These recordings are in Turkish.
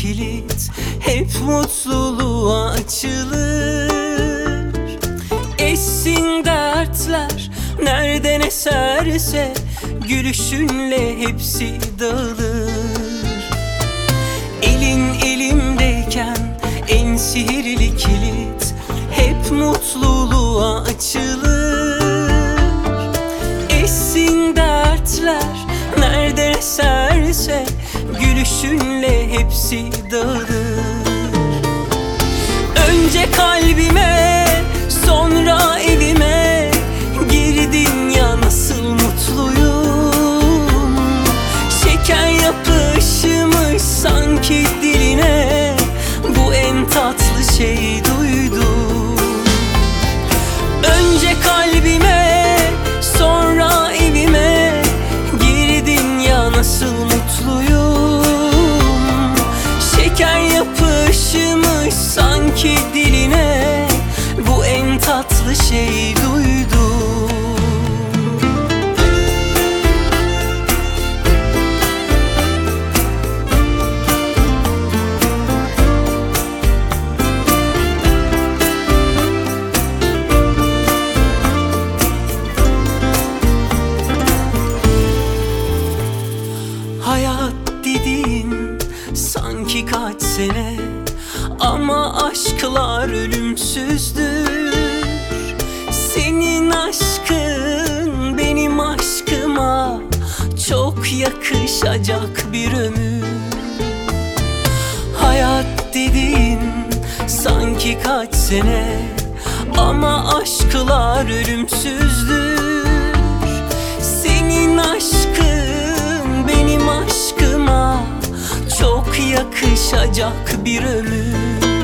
kilit hep mutluluğa açılır. Eşsin dertler nereden eserse gülüşünle hepsi dağılır. Elin elimdeyken en sihirli kilit hep mutluluğa açılır. Eşsin dertler nereden eserse gülüşünle hepsi dağılır. Önce kalbime sonra evime girdin ya, nasıl mutluyum. Şeker yapışmış sanki diline, bu en tatlı şey duydum. Önce kalbime sonra evime girdin ya, nasıl mutluyum. Şeker yapışmış sanki diline, bu en tatlı şey duydum. Hayat dediğin sanki kaç sene, ama aşklar ölümsüzdür. Senin aşkın benim aşkıma çok yakışacak bir ömür. Hayat dediğin sanki kaç sene, ama aşklar ölümsüzdür. Senin aşkın benim aşkıma çok yakışacak bir ömür.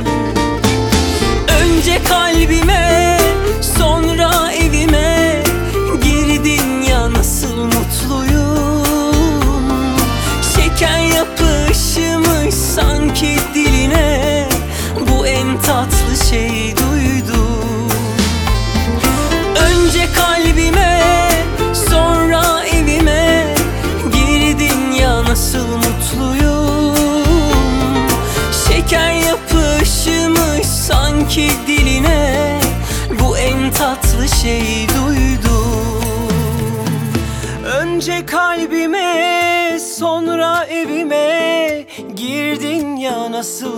Önce kalbime sonra evime girdin ya, nasıl mutluyum. Şeker yapışmış sanki diline, bu en tatlı şey duydum. Önce kalbime sonra evime girdin ya, nasıl mutluyum. Şeker yapışmış sanki diline, bu en tatlı şey duydum. Önce kalbime sonra evime girdin ya, nasıl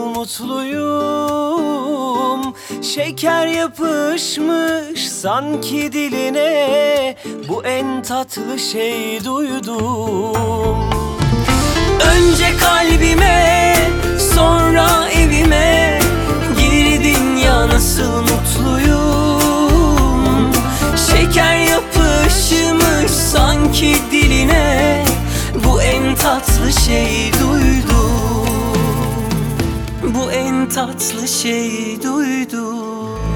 mutluyum. Şeker yapışmış sanki diline, bu en tatlı şey duydum. Önce kalbime sonra evime girdin ya, nasıl mutluyum. Şeker yapışmış sanki diline, bu en tatlı şey duydum. Bu en tatlı şey duydum.